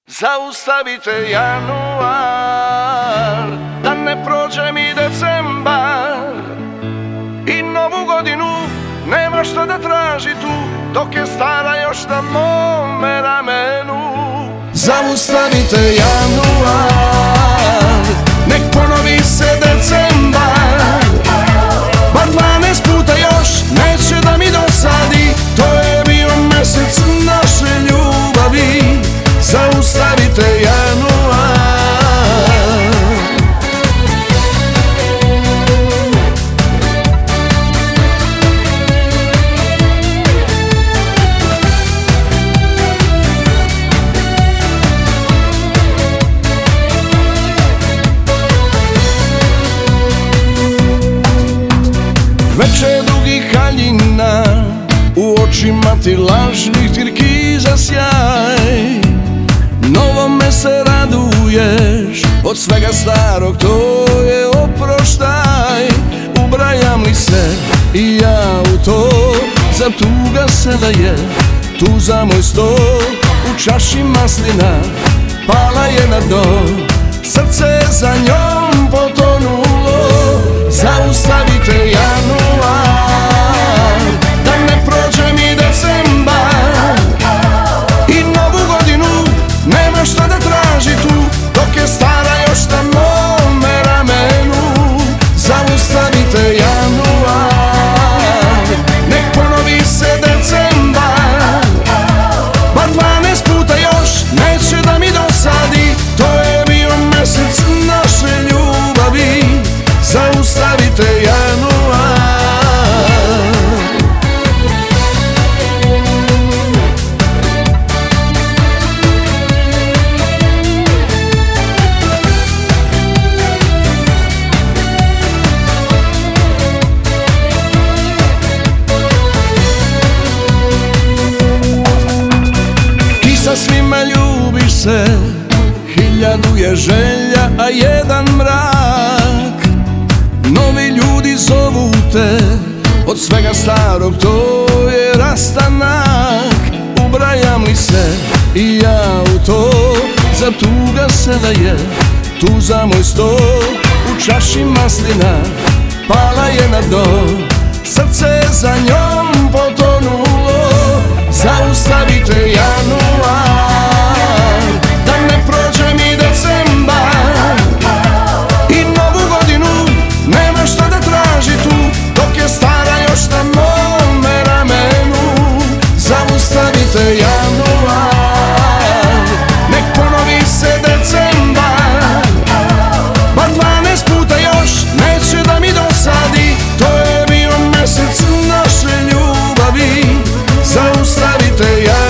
Zaustavite januar, da ne prođe mi decembar. I novu godinu nema šta da traži tu, dok je stara još na mome ramenu. Zaustavite januar, nek ponovi se decembar. Bar 12 puta još neće da mi dosadi, to je bio mesec naše ljubavi. Zaustavite januar. Veče dugih haljina, u očima ti lažnih tirkiza sjaj. Novome se raduješ, od svega starog to je oproštaj. Ubrajam li se i ja u to, zar tuga se da je tu za moj sto. U čaši maslina pala je na dno, srce za njom potonulo. Zaustavite januar, da ne prođe mi decembar. I novu godinu nema šta da traži tu, dok je stara još na mome ramenu. Zaustavite januar, nek ponovi se decembar. Bar 12 puta još neće da mi dosadi, to je bio mesec naše ljubavi. Zaustavite januar. Ti sa svima ljubiš se, 1000 je želja, a jedan mrak. Novi ljudi zovu te, od svega starog to je rastanak. Ubrajam li se i ja u to, zar tuga se da je tu za moj sto. U čaši maslina pala je na dno, srce za njom potonulo. Zaustavite januar, da ne prođe mi decembar. I novu godinu nema šta da traži tu, dok je stara još na mome ramenu. Zaustavite januar, nek ponovi se decembar. Bar 12 puta još neće da mi dosadi, to je bio mesec naše ljubavi. Zaustavite januar.